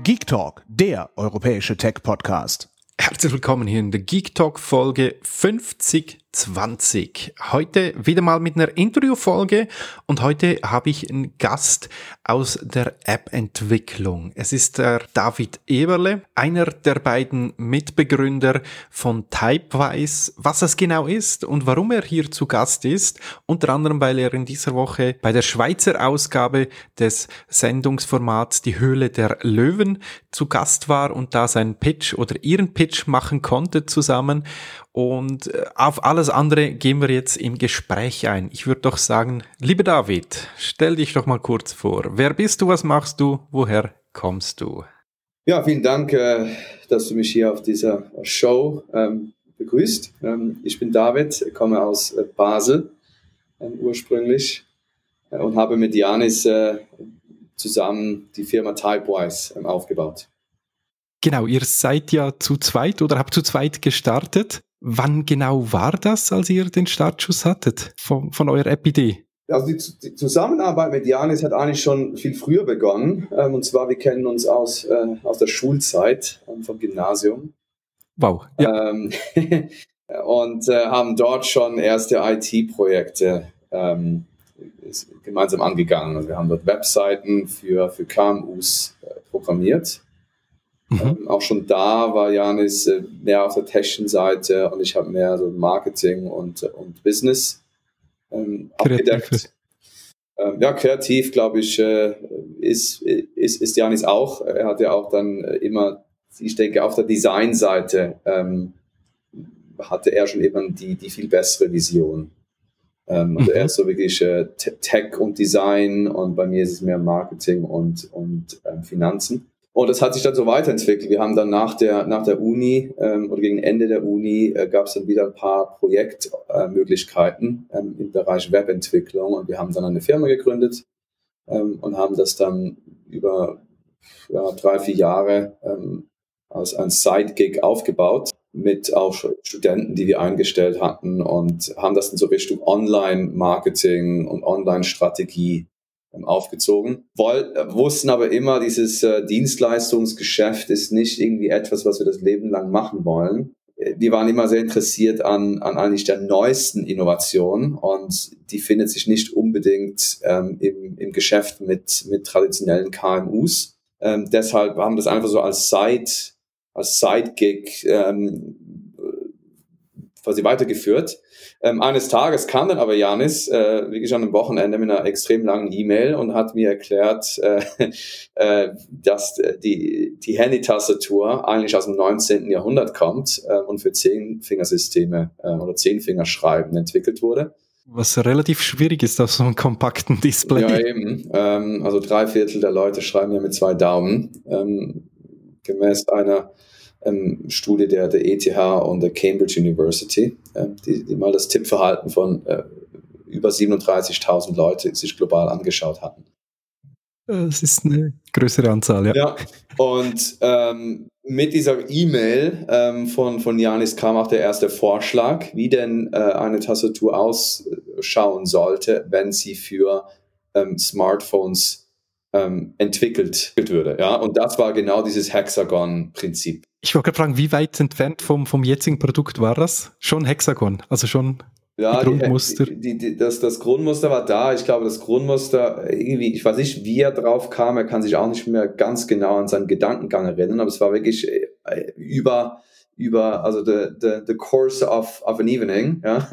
Geek Talk, der europäische Tech-Podcast. Herzlich willkommen hier in der Geek Talk Folge 5020. Heute wieder mal mit einer Interviewfolge und heute habe ich einen Gast aus der App-Entwicklung. Es ist der David Eberle, einer der beiden Mitbegründer von Typewise. Was das genau ist und warum er hier zu Gast ist, unter anderem, weil er in dieser Woche bei der Schweizer Ausgabe des Sendungsformats Die Höhle der Löwen zu Gast war und da seinen Pitch oder ihren Pitch machen konnte zusammen. Und auf alles andere gehen wir jetzt im Gespräch ein. Ich würde doch sagen, lieber David, stell dich doch mal kurz vor. Wer bist du, was machst du, woher kommst du? Ja, vielen Dank, dass du mich hier auf dieser Show begrüßt. Ich bin David, komme aus Basel ursprünglich und habe mit Janis zusammen die Firma Typewise aufgebaut. Genau, ihr seid ja zu zweit oder habt zu zweit gestartet. Wann genau war das, als ihr den Startschuss hattet von eurer App-Idee? Also die Zusammenarbeit mit Janis hat eigentlich schon viel früher begonnen. Und zwar, wir kennen uns aus der Schulzeit vom Gymnasium. Wow. Ja. Und haben dort schon erste IT-Projekte gemeinsam angegangen. Also wir haben dort Webseiten für KMUs programmiert. Auch schon da war Janis mehr auf der technischen Seite und ich habe mehr so Marketing und Business abgedeckt. Kreativ, glaube ich, ist Janis auch. Er hat ja auch dann immer, ich denke, auf der Designseite hatte er schon eben die viel bessere Vision. Also er ist so wirklich Tech und Design und bei mir ist es mehr Marketing und Finanzen. Und das hat sich dann so weiterentwickelt. Wir haben dann nach der Uni oder gegen Ende der Uni gab es dann wieder ein paar Projektmöglichkeiten im Bereich Webentwicklung und wir haben dann eine Firma gegründet und haben das dann über 3-4 Jahre als ein Side-Gig aufgebaut mit auch Studenten, die wir eingestellt hatten und haben das dann so Richtung Online-Marketing und Online-Strategie aufgezogen. Wussten aber immer, dieses Dienstleistungsgeschäft ist nicht irgendwie etwas, was wir das Leben lang machen wollen. Wir waren immer sehr interessiert an eigentlich der neuesten Innovation und die findet sich nicht unbedingt im Geschäft mit traditionellen KMUs. Deshalb haben wir das einfach so als Side-Gig quasi weitergeführt. Eines Tages kam dann aber Janis wirklich an einem Wochenende mit einer extrem langen E-Mail und hat mir erklärt, dass die Handy-Tastatur eigentlich aus dem 19. Jahrhundert kommt und für 10-Fingersysteme oder 10-Fingerschreiben entwickelt wurde. Was relativ schwierig ist auf so einem kompakten Display. Ja, eben. Also 3/4 der Leute schreiben ja mit 2 Daumen. Gemäß einer Studie der ETH und der Cambridge University, die mal das Tippverhalten von über 37.000 Leute sich global angeschaut hatten. Das ist eine größere Anzahl, ja. Ja, und mit dieser E-Mail von Janis kam auch der erste Vorschlag, wie denn eine Tastatur ausschauen sollte, wenn sie für Smartphones entwickelt würde. Ja? Und das war genau dieses Hexagon-Prinzip. Ich wollte gerade fragen, wie weit entfernt vom jetzigen Produkt war das? Schon Hexagon, also schon die Grundmuster? Das Grundmuster war da. Ich glaube, das Grundmuster irgendwie, ich weiß nicht, wie er drauf kam. Er kann sich auch nicht mehr ganz genau an seinen Gedankengang erinnern, aber es war wirklich über also the course of an evening. Ja?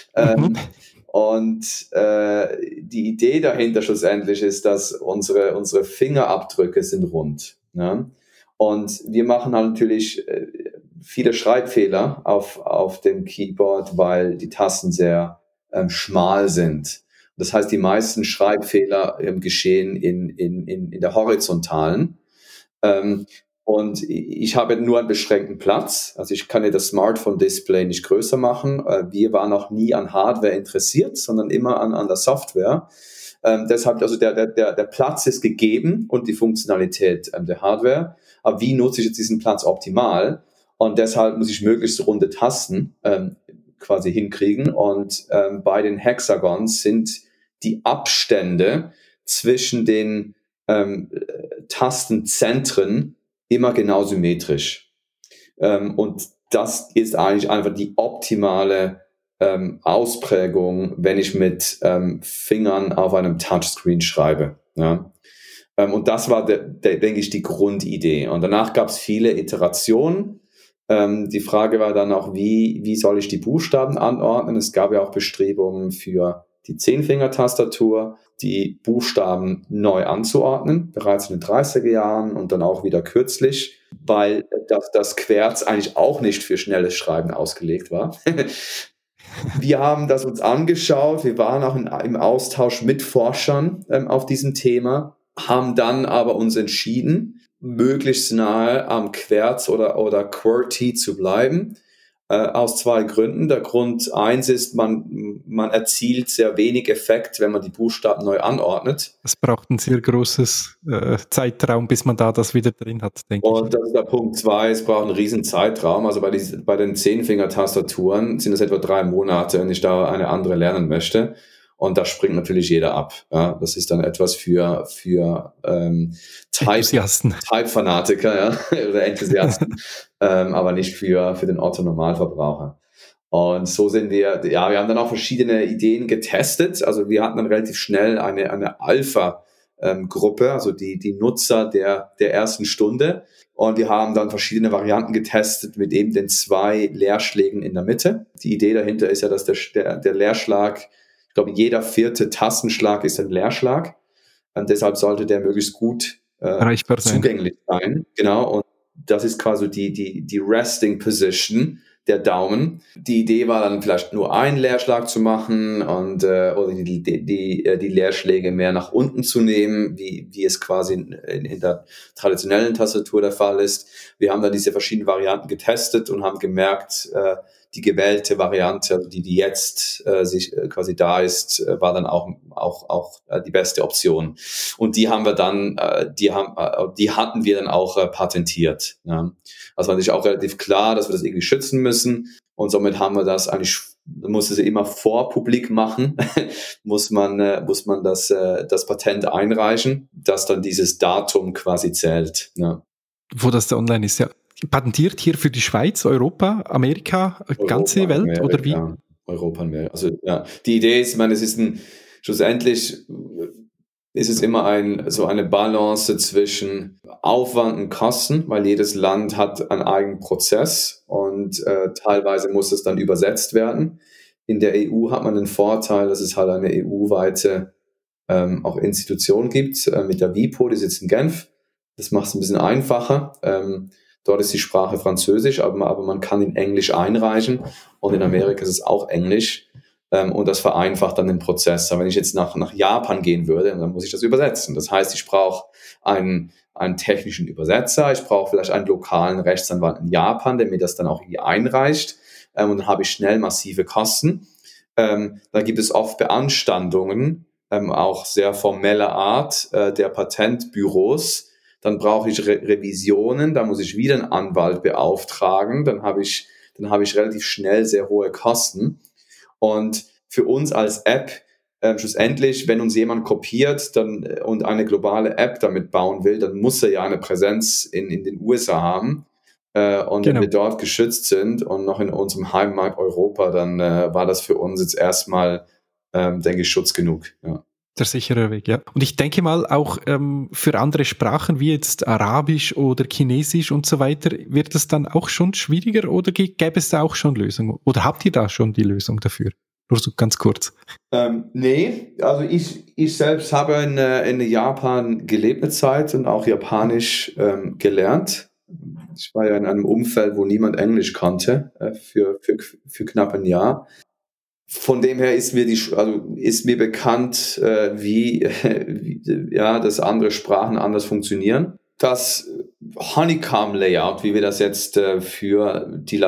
Und die Idee dahinter schlussendlich ist, dass unsere Fingerabdrücke sind rund. Ja? Und wir machen halt natürlich viele Schreibfehler auf dem Keyboard, weil die Tasten sehr schmal sind. Das heißt, die meisten Schreibfehler geschehen in der horizontalen. Und ich habe nur einen beschränkten Platz. Also ich kann ja das Smartphone-Display nicht größer machen. Wir waren noch nie an Hardware interessiert, sondern immer an der Software. Deshalb, also der Platz ist gegeben und die Funktionalität der Hardware. Aber wie nutze ich jetzt diesen Platz optimal? Und deshalb muss ich möglichst runde Tasten quasi hinkriegen. Und bei den Hexagons sind die Abstände zwischen den Tastenzentren immer genau symmetrisch. Und das ist eigentlich einfach die optimale Ausprägung, wenn ich mit Fingern auf einem Touchscreen schreibe. Ja? Und das war, denke ich, die Grundidee. Und danach gab es viele Iterationen. Die Frage war dann auch, wie soll ich die Buchstaben anordnen? Es gab ja auch Bestrebungen für die 10-Finger-Tastatur, die Buchstaben neu anzuordnen, bereits in den 30er Jahren und dann auch wieder kürzlich, weil das Querz eigentlich auch nicht für schnelles Schreiben ausgelegt war. Wir haben das uns angeschaut, wir waren auch im Austausch mit Forschern auf diesem Thema, haben dann aber uns entschieden, möglichst nahe am Querz oder QWERTY zu bleiben, aus 2 Gründen. Der Grund 1 ist, man erzielt sehr wenig Effekt, wenn man die Buchstaben neu anordnet. Es braucht ein sehr großes Zeitraum, bis man da das wieder drin hat, denke ich. Und das ist der Punkt 2, es braucht einen riesen Zeitraum. Also bei den 10-Finger-Tastaturen sind es etwa 3 Monate, wenn ich da eine andere lernen möchte. Und da springt natürlich jeder ab. Ja, das ist dann etwas für Type-Fanatiker, ja, oder Enthusiasten, aber nicht für den Otto-Normalverbraucher. Und so sind wir haben dann auch verschiedene Ideen getestet. Also wir hatten dann relativ schnell eine Alpha-Gruppe, also die Nutzer der ersten Stunde. Und wir haben dann verschiedene Varianten getestet mit eben den 2 Leerschlägen in der Mitte. Die Idee dahinter ist ja, dass der Leerschlag, ich glaube, jeder 4. Tastenschlag ist ein Leerschlag. Und deshalb sollte der möglichst gut zugänglich sein. Genau. Und das ist quasi die Resting Position der Daumen. Die Idee war dann vielleicht nur einen Leerschlag zu machen und oder die Leerschläge mehr nach unten zu nehmen, wie es quasi in der traditionellen Tastatur der Fall ist. Wir haben dann diese verschiedenen Varianten getestet und haben gemerkt, die gewählte Variante, also die jetzt quasi da ist, war dann auch die beste Option. Und die haben wir dann, die hatten wir dann auch patentiert. Ja. Also war natürlich auch relativ klar, dass wir das irgendwie schützen müssen. Und somit haben wir das eigentlich, muss es immer vor Publik machen, muss man das Patent einreichen, dass dann dieses Datum quasi zählt. Ja. Wo das da online ist, ja. Patentiert hier für die Schweiz, Europa, Amerika, ganze Welt, Amerika, oder wie? Europa, Amerika. Also ja, die Idee ist, ich meine, schlussendlich ist es immer eine Balance zwischen Aufwand und Kosten, weil jedes Land hat einen eigenen Prozess und teilweise muss es dann übersetzt werden. In der EU hat man den Vorteil, dass es halt eine EU-weite auch Institution gibt, mit der WIPO, die sitzt in Genf. Das macht es ein bisschen einfacher. Dort ist die Sprache Französisch, aber man kann in Englisch einreichen und in Amerika ist es auch Englisch und das vereinfacht dann den Prozess. Aber wenn ich jetzt nach Japan gehen würde, dann muss ich das übersetzen. Das heißt, ich brauche einen technischen Übersetzer, ich brauche vielleicht einen lokalen Rechtsanwalt in Japan, der mir das dann auch irgendwie einreicht und dann habe ich schnell massive Kosten. Dann gibt es oft Beanstandungen, auch sehr formeller Art der Patentbüros. Dann brauche ich Revisionen, da muss ich wieder einen Anwalt beauftragen, dann habe ich relativ schnell sehr hohe Kosten. Und für uns als App, schlussendlich, wenn uns jemand kopiert und eine globale App damit bauen will, dann muss er ja eine Präsenz in den USA haben. Und wenn wir dort geschützt sind und noch in unserem Heimmarkt Europa, dann war das für uns jetzt erstmal, denke ich, Schutz genug. Ja. Der sichere Weg, ja. Und ich denke mal auch für andere Sprachen wie jetzt Arabisch oder Chinesisch und so weiter, wird es dann auch schon schwieriger oder gäbe es da auch schon Lösungen? Oder habt ihr da schon die Lösung dafür? Nur so ganz kurz. Nee, also ich selbst habe in Japan gelebt eine Zeit und auch Japanisch gelernt. Ich war ja in einem Umfeld, wo niemand Englisch konnte, für knapp ein Jahr. Von dem her ist mir bekannt, wie dass andere Sprachen anders funktionieren. Das Honeycomb-Layout, wie wir das jetzt für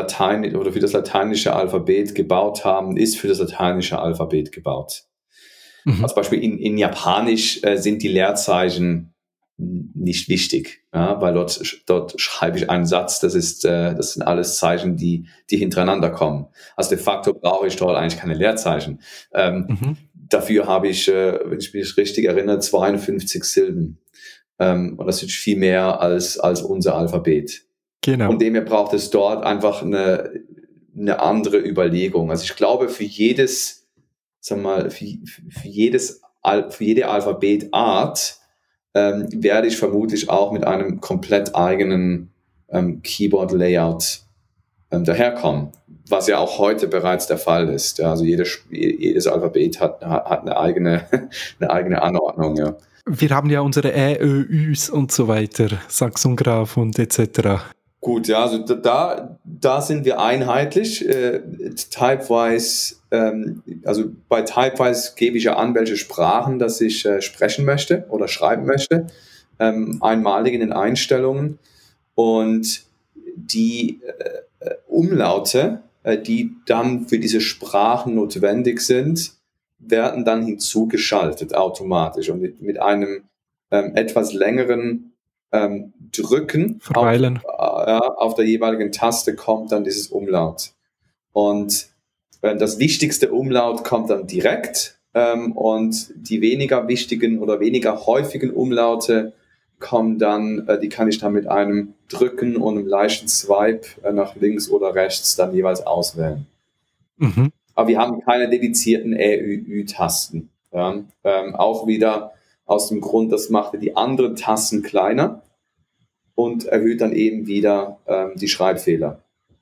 das lateinische Alphabet gebaut haben, ist für das lateinische Alphabet gebaut. Mhm. Als Beispiel in Japanisch sind die Leerzeichen nicht wichtig, ja, weil dort schreibe ich einen Satz, das sind alles Zeichen, die hintereinander kommen. Also de facto brauche ich dort eigentlich keine Leerzeichen. Dafür habe ich, wenn ich mich richtig erinnere, 52 Silben. Und das ist viel mehr als unser Alphabet. Genau. Von dem her braucht es dort einfach eine andere Überlegung. Also ich glaube, für jede Alphabetart werde ich vermutlich auch mit einem komplett eigenen Keyboard-Layout daherkommen, was ja auch heute bereits der Fall ist. Ja, also jedes Alphabet hat eine eigene Anordnung. Ja. Wir haben ja unsere Ä, Ö, Üs und so weiter, Saxongraph und etc. Gut, ja, also da sind wir einheitlich. Typewise, also bei Typewise gebe ich ja an, welche Sprachen, dass ich sprechen möchte oder schreiben möchte, einmalig in den Einstellungen. Und die Umlaute, die dann für diese Sprachen notwendig sind, werden dann hinzugeschaltet automatisch und mit einem etwas längeren Drücken Verweilen. auf der jeweiligen Taste kommt dann dieses Umlaut. Und das wichtigste Umlaut kommt dann direkt und die weniger wichtigen oder weniger häufigen Umlaute kommen dann, die kann ich dann mit einem Drücken und einem leichten Swipe nach links oder rechts dann jeweils auswählen. Mhm. Aber wir haben keine dedizierten Ä-Ü-Ü-Tasten. Ja? Auch wieder aus dem Grund, das macht die anderen Tasten kleiner und erhöht dann eben wieder die Schreibfehler.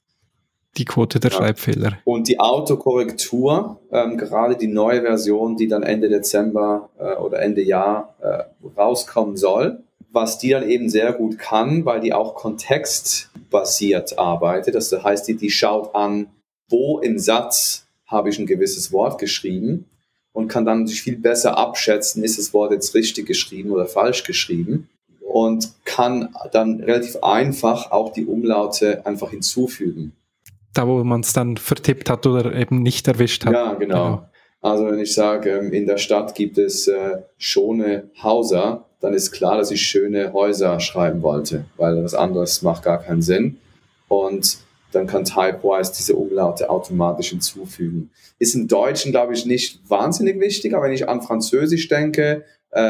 Die Quote der Schreibfehler. Und die Autokorrektur, gerade die neue Version, die dann Ende Dezember oder Ende Jahr rauskommen soll, was die dann eben sehr gut kann, weil die auch kontextbasiert arbeitet. Das heißt, die schaut an, wo im Satz habe ich ein gewisses Wort geschrieben und kann dann sich viel besser abschätzen, ist das Wort jetzt richtig geschrieben oder falsch geschrieben und kann dann relativ einfach auch die Umlaute einfach hinzufügen. Da, wo man es dann vertippt hat oder eben nicht erwischt hat. Ja, genau. Also wenn ich sage, in der Stadt gibt es schöne Häuser, dann ist klar, dass ich schöne Häuser schreiben wollte, weil was anderes macht gar keinen Sinn. Und dann kann Typewise diese Umlaute automatisch hinzufügen. Ist im Deutschen, glaube ich, nicht wahnsinnig wichtig, aber wenn ich an Französisch denke,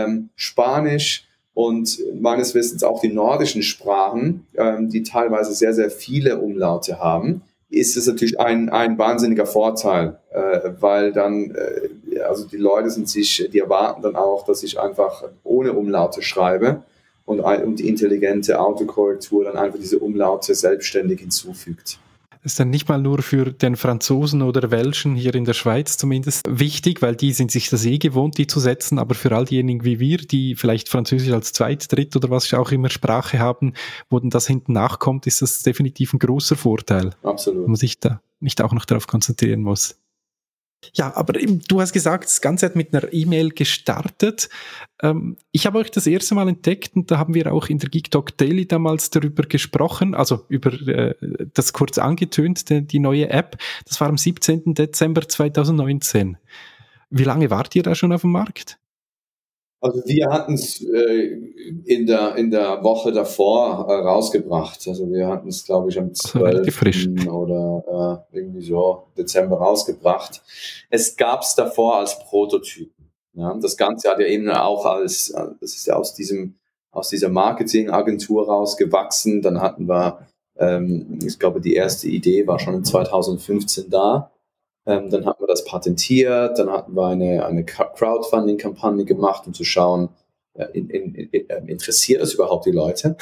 Spanisch und meines Wissens auch die nordischen Sprachen, die teilweise sehr, sehr viele Umlaute haben, ist es natürlich ein wahnsinniger Vorteil, weil dann, also die Leute die erwarten dann auch, dass ich einfach ohne Umlaute schreibe und die intelligente Autokorrektur dann einfach diese Umlaute selbstständig hinzufügt. Das ist dann nicht mal nur für den Franzosen oder Welschen hier in der Schweiz zumindest wichtig, weil die sind sich das gewohnt, die zu setzen, aber für all diejenigen wie wir, die vielleicht Französisch als Zweit-, Dritt- oder was auch immer Sprache haben, wo denn das hinten nachkommt, ist das definitiv ein großer Vorteil. Absolut. Wenn man sich da nicht auch noch darauf konzentrieren muss. Ja, aber du hast gesagt, das Ganze hat mit einer E-Mail gestartet. Ich habe euch das erste Mal entdeckt und da haben wir auch in der Geek Talk Daily damals darüber gesprochen, also über das kurz angetönt, die neue App. Das war am 17. Dezember 2019. Wie lange wart ihr da schon auf dem Markt? Also wir hatten es in der Woche davor rausgebracht. Also wir hatten es, glaube ich, am 12. oder irgendwie so Dezember rausgebracht. Es gab es davor als Prototypen. Ja? Das Ganze hat ja eben auch das ist ja aus dieser Marketingagentur rausgewachsen. Dann hatten wir, ich glaube, die erste Idee war schon in 2015 da. Dann hatten wir das patentiert, dann hatten wir eine Crowdfunding-Kampagne gemacht, um zu schauen, interessiert das überhaupt die Leute?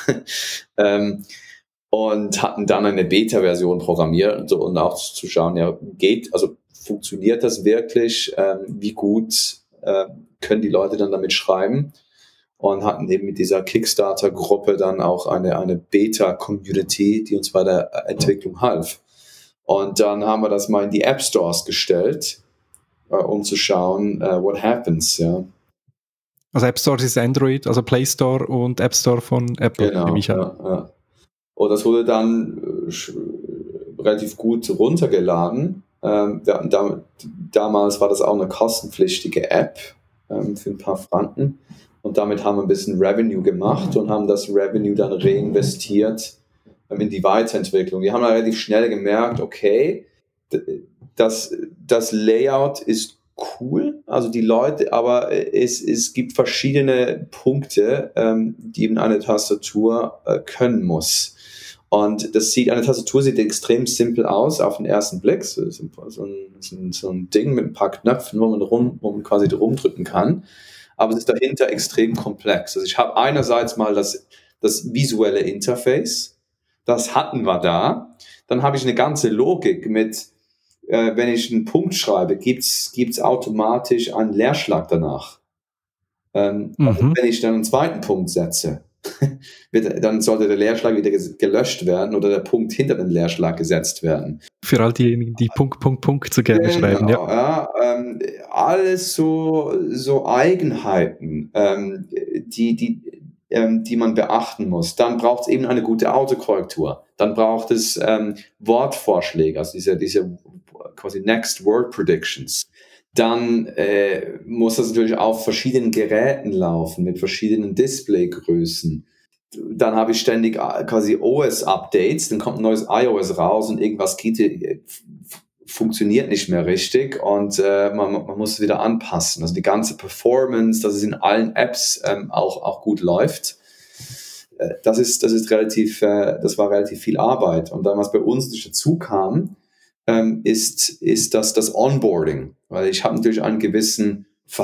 Und hatten dann eine Beta-Version programmiert und auch zu schauen, ja, funktioniert das wirklich? Wie gut können die Leute dann damit schreiben? Und hatten eben mit dieser Kickstarter-Gruppe dann auch eine Beta-Community, die uns bei der Entwicklung half. Und dann haben wir das mal in die App Stores gestellt, um zu schauen, what happens, ja. Also App Store ist Android, also Play Store und App Store von Apple, genau, nehme ich an. Ja. Und das wurde dann relativ gut runtergeladen. Damals war das auch eine kostenpflichtige App für ein paar Franken. Und damit haben wir ein bisschen Revenue gemacht und haben das Revenue dann reinvestiert in die Weiterentwicklung. Wir haben relativ schnell gemerkt, okay, das Layout ist cool, also die Leute, aber es gibt verschiedene Punkte, die eben eine Tastatur können muss. Und eine Tastatur sieht extrem simpel aus auf den ersten Blick. So ein Ding mit ein paar Knöpfen, wo man quasi rumdrücken kann. Aber es ist dahinter extrem komplex. Also ich habe einerseits mal das visuelle Interface. Das hatten wir da. Dann habe ich eine ganze Logik mit, wenn ich einen Punkt schreibe, gibt's automatisch einen Leerschlag danach. Und wenn ich dann einen zweiten Punkt setze, dann sollte der Leerschlag wieder gelöscht werden oder der Punkt hinter den Leerschlag gesetzt werden. Für all diejenigen, die Punkt so gerne schreiben. Ja. Alles so Eigenheiten, die man beachten muss. Dann braucht es eben eine gute Autokorrektur. Dann braucht es Wortvorschläge, also diese quasi Next Word Predictions. Dann muss das natürlich auf verschiedenen Geräten laufen, mit verschiedenen Displaygrößen. Dann habe ich ständig quasi OS-Updates, dann kommt ein neues iOS raus und irgendwas funktioniert nicht mehr richtig und man muss es wieder anpassen. Also die ganze Performance, dass es in allen Apps auch gut läuft, das war relativ viel Arbeit. Und dann, was bei uns dazu kam, ist das Onboarding, weil ich habe natürlich eine gewisse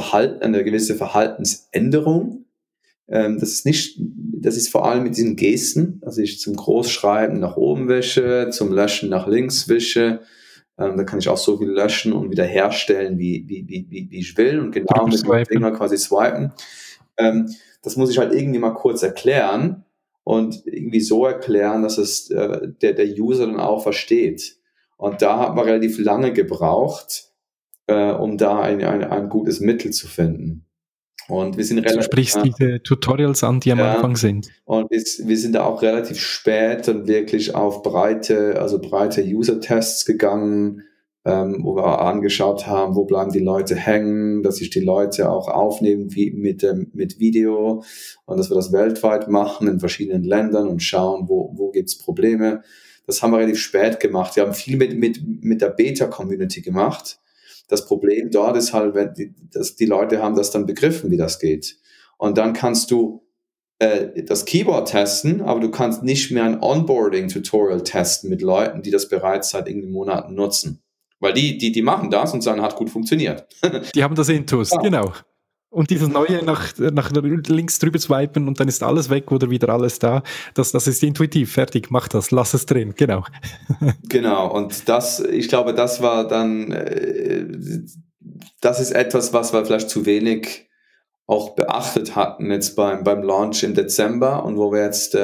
Verhaltensänderung. Das ist vor allem mit diesen Gesten, also ich zum Großschreiben nach oben wische, zum Löschen nach links wische. Da kann ich auch so viel löschen und wieder herstellen, wie ich will und genau mit dem Finger quasi swipen. Das muss ich halt irgendwie mal kurz erklären und irgendwie so erklären, dass es der User dann auch versteht. Und da hat man relativ lange gebraucht, um da ein gutes Mittel zu finden. Und wir sind du sprichst diese Tutorials an, die am Anfang sind. Und wir sind da auch relativ spät dann wirklich auf breite User-Tests gegangen, wo wir angeschaut haben, wo bleiben die Leute hängen, dass sich die Leute auch aufnehmen wie mit Video und dass wir das weltweit machen in verschiedenen Ländern und schauen, wo gibt's Probleme. Das haben wir relativ spät gemacht. Wir haben viel mit der Beta-Community gemacht. Das Problem dort ist halt, dass die Leute haben das dann begriffen, wie das geht. Und dann kannst du das Keyboard testen, aber du kannst nicht mehr ein Onboarding-Tutorial testen mit Leuten, die das bereits seit irgendwie Monaten nutzen. Weil die machen das und sagen, hat gut funktioniert. Die haben das Intus, ja. Genau. Und dieses Neue nach links drüber swipen und dann ist alles weg oder wieder alles da. Das ist intuitiv, fertig, mach das, lass es drin, genau. Genau, und ich glaube, das war dann, das ist etwas, was wir vielleicht zu wenig auch beachtet hatten jetzt beim Launch im Dezember und wo wir jetzt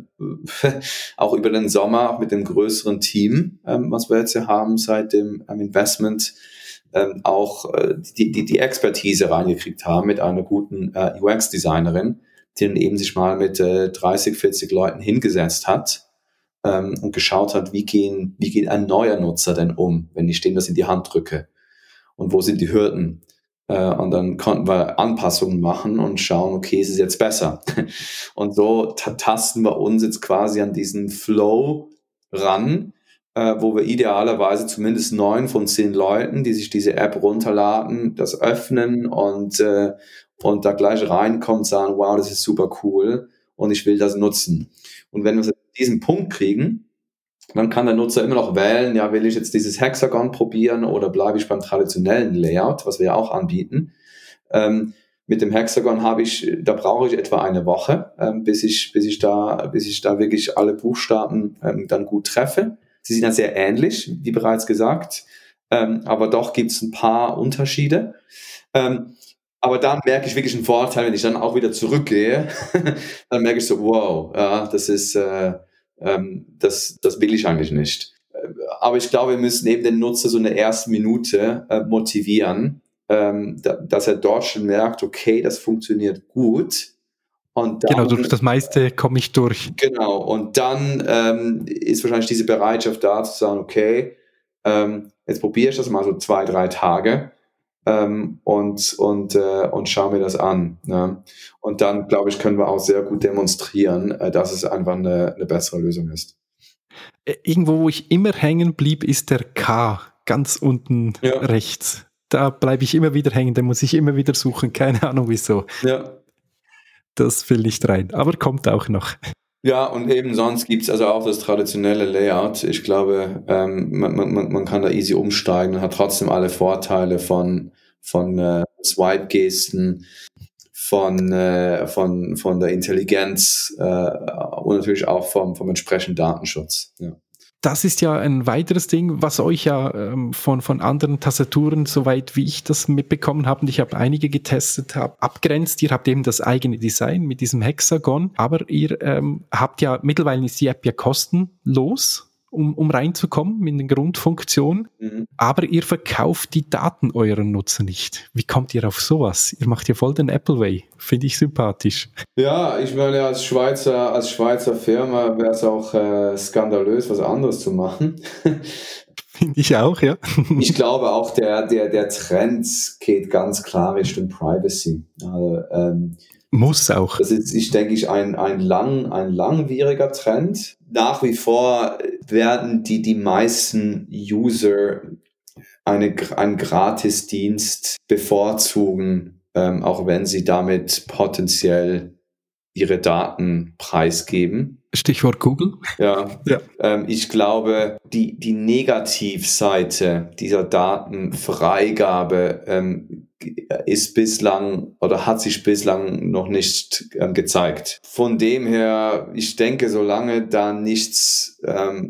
auch über den Sommer auch mit dem größeren Team, was wir jetzt hier haben seit dem Investment, auch die Expertise reingekriegt haben mit einer guten UX-Designerin, die dann eben sich mal mit 30, 40 Leuten hingesetzt hat und geschaut hat, wie geht ein neuer Nutzer denn um, wenn ich dem das in die Hand drücke und wo sind die Hürden. Und dann konnten wir Anpassungen machen und schauen, okay, ist es jetzt besser? Und so tasten wir uns jetzt quasi an diesen Flow ran, wo wir idealerweise zumindest 9 von 10 Leuten, die sich diese App runterladen, das öffnen und da gleich reinkommen und sagen, wow, das ist super cool und ich will das nutzen. Und wenn wir diesen Punkt kriegen, dann kann der Nutzer immer noch wählen, ja, will ich jetzt dieses Hexagon probieren oder bleibe ich beim traditionellen Layout, was wir ja auch anbieten. Mit dem Hexagon brauche ich etwa eine Woche, bis ich da wirklich alle Buchstaben dann gut treffe. Sie sind ja sehr ähnlich, wie bereits gesagt, aber doch gibt es ein paar Unterschiede. Aber dann merke ich wirklich einen Vorteil, wenn ich dann auch wieder zurückgehe, dann merke ich so, wow, ja, das ist das will ich eigentlich nicht. Aber ich glaube, wir müssen eben den Nutzer so in der ersten Minute motivieren, dass er dort schon merkt, okay, das funktioniert gut. Und dann, genau, durch das meiste komme ich durch. Genau, und dann ist wahrscheinlich diese Bereitschaft da zu sagen, okay, jetzt probiere ich das mal so 2-3 Tage und schaue mir das an. Ne? Und dann, glaube ich, können wir auch sehr gut demonstrieren, dass es einfach eine bessere Lösung ist. Irgendwo, wo ich immer hängen blieb, ist der K ganz unten rechts. da bleibe ich immer wieder hängen, da muss ich immer wieder suchen, keine Ahnung wieso. Ja. Das will nicht rein, aber kommt auch noch. Ja, und eben sonst gibt's also auch das traditionelle Layout. Ich glaube, man kann da easy umsteigen und hat trotzdem alle Vorteile von Swipe-Gesten, von der Intelligenz und natürlich auch vom entsprechenden Datenschutz. Ja. Das ist ja ein weiteres Ding, was euch ja von anderen Tastaturen, soweit wie ich das mitbekommen habe, und ich habe einige getestet, abgrenzt. Ihr habt eben das eigene Design mit diesem Hexagon, aber ihr habt ja, mittlerweile ist die App ja kostenlos, um reinzukommen mit den Grundfunktionen, aber ihr verkauft die Daten eurer Nutzer nicht. Wie kommt ihr auf sowas? Ihr macht ja voll den Apple Way, finde ich sympathisch. Ja, ich meine, als Schweizer Firma wäre es auch skandalös, was anderes zu machen. Finde ich auch, ja. Ich glaube auch, der Trend geht ganz klar Richtung Privacy. Also, muss auch. Das ist, ich denke, ein langwieriger Trend. Nach wie vor werden die meisten User einen Gratisdienst bevorzugen, auch wenn sie damit potenziell ihre Daten preisgeben. Stichwort Google. Ja. Ich glaube, die Negativseite dieser Datenfreigabe ist bislang oder hat sich bislang noch nicht gezeigt. Von dem her, ich denke, solange da nichts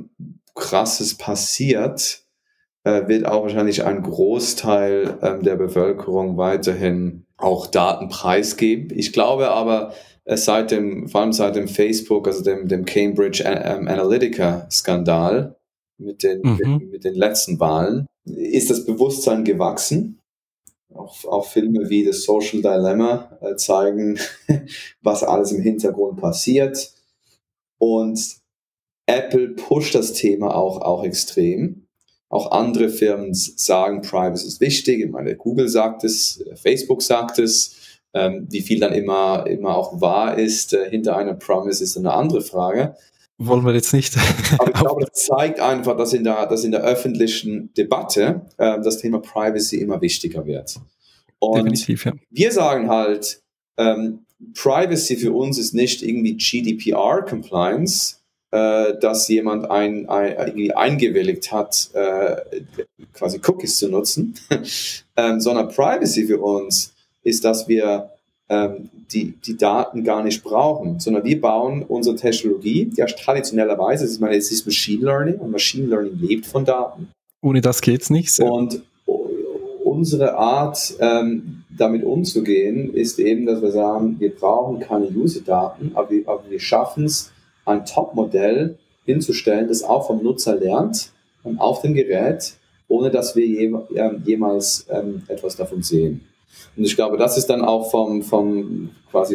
Krasses passiert, wird auch wahrscheinlich ein Großteil der Bevölkerung weiterhin auch Daten preisgeben. Ich glaube aber, vor allem seit dem Facebook, also dem Cambridge Analytica-Skandal mit den letzten Wahlen, ist das Bewusstsein gewachsen. Auch Filme wie The Social Dilemma zeigen, was alles im Hintergrund passiert. Und Apple pusht das Thema auch extrem. Auch andere Firmen sagen, Privacy ist wichtig. Ich meine, Google sagt es, Facebook sagt es. Wie viel dann immer auch wahr ist hinter einer Promise, ist eine andere Frage. Wollen wir jetzt nicht. Aber ich glaube, das zeigt einfach, dass in der öffentlichen Debatte das Thema Privacy immer wichtiger wird. Und definitiv, ja. Wir sagen halt, Privacy für uns ist nicht irgendwie GDPR-Compliance, dass jemand irgendwie eingewilligt hat, quasi Cookies zu nutzen, sondern Privacy für uns ist, dass wir die Daten gar nicht brauchen, sondern wir bauen unsere Technologie, ja traditionellerweise, es ist Machine Learning und Machine Learning lebt von Daten. Ohne das geht's nicht. So. Und unsere Art, damit umzugehen, ist eben, dass wir sagen, wir brauchen keine User-Daten, aber wir schaffen es, ein Top-Modell hinzustellen, das auch vom Nutzer lernt, auf dem Gerät, ohne dass wir jemals etwas davon sehen. Und ich glaube, das ist dann auch von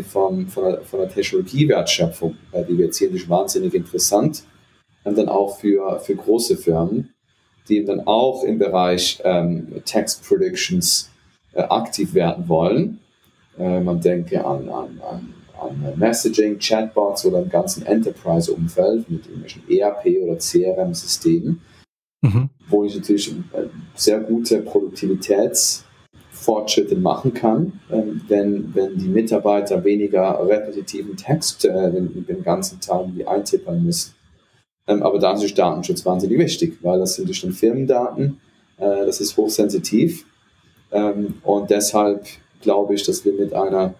der Technologiewertschöpfung, die wir jetzt hier nicht wahnsinnig interessant, und dann auch für große Firmen, die dann auch im Bereich Text Predictions aktiv werden wollen. Man denke an Messaging, Chatbots oder im ganzen Enterprise-Umfeld mit irgendwelchen ERP- oder CRM-Systemen, wo ich natürlich sehr gute Produktivitätsfortschritte machen kann, wenn die Mitarbeiter weniger repetitiven Text den ganzen Tag eintippern müssen. Aber da ist natürlich Datenschutz wahnsinnig wichtig, weil das sind natürlich Firmendaten, das ist hochsensitiv und deshalb glaube ich, dass wir mit einer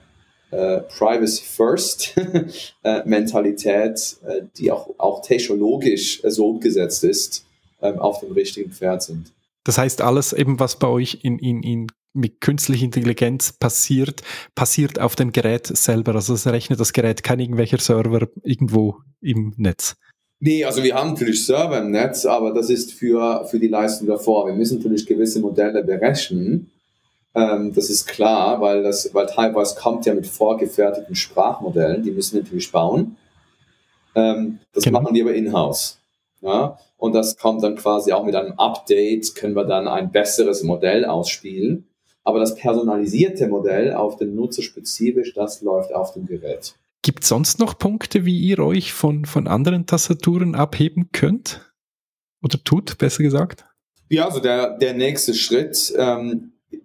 Privacy-First-Mentalität, die auch technologisch so umgesetzt ist, auf dem richtigen Pferd sind. Das heißt, alles eben, was bei euch mit künstlicher Intelligenz passiert auf dem Gerät selber. Also es rechnet das Gerät, kein irgendwelcher Server irgendwo im Netz. Nee, also wir haben natürlich Server im Netz, aber das ist für die Leistung davor. Wir müssen natürlich gewisse Modelle berechnen. Das ist klar, weil teilweise kommt ja mit vorgefertigten Sprachmodellen, die müssen wir natürlich bauen. Das machen wir aber in-house. Ja? Und das kommt dann quasi auch mit einem Update, können wir dann ein besseres Modell ausspielen. Aber das personalisierte Modell auf den Nutzer spezifisch, das läuft auf dem Gerät. Gibt es sonst noch Punkte, wie ihr euch von anderen Tastaturen abheben könnt? Oder tut, besser gesagt? Ja, also der nächste Schritt